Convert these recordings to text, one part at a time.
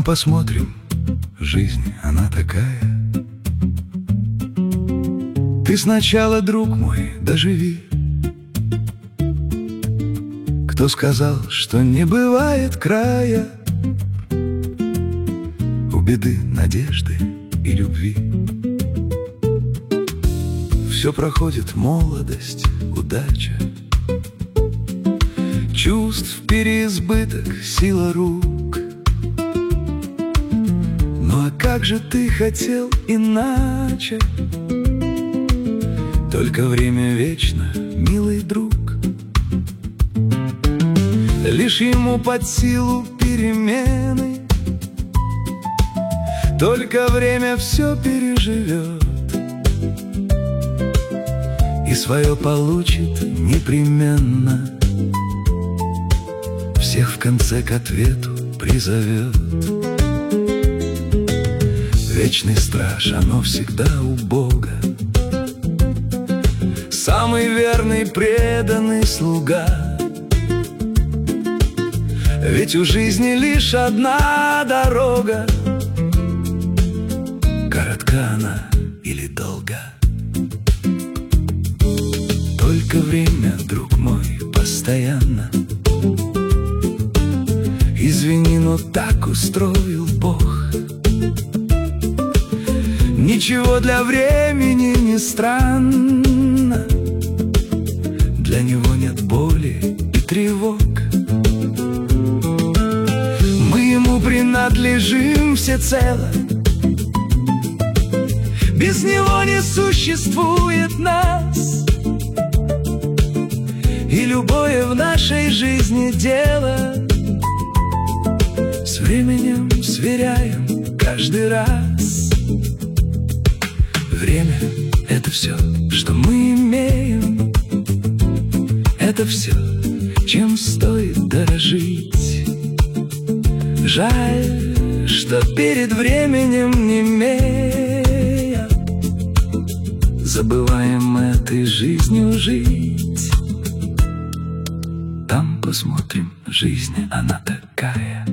Там посмотрим, жизнь, она такая. Ты сначала, друг мой, доживи. Кто сказал, что не бывает края у беды, надежды и любви? Все проходит, молодость, удача, чувств переизбыток, сила рук. Ну а как же ты хотел иначе? Только время вечно, милый друг. Лишь ему под силу перемены, только время все переживет и свое получит непременно. Всех в конце к ответу призовет. Вечный страж, оно всегда у Бога, самый верный, преданный слуга. Ведь у жизни лишь одна дорога, коротка она или долга. Только время, друг мой, постоянно. Извини, но так устроил Бог. Ничего для времени не странно, для него нет боли и тревог. Мы ему принадлежим всецело, без него не существует нас. И любое в нашей жизни дело с временем сверяем каждый раз. Время — это все, что мы имеем. Это все, чем стоит дорожить. Жаль, что перед временем немея забываем этой жизнью жить. Там посмотрим, жизнь, она такая.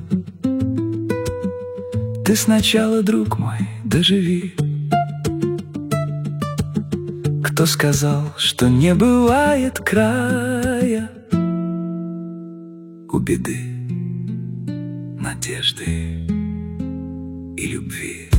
Ты сначала, друг мой, доживи. Кто сказал, что не бывает края у беды, надежды и любви?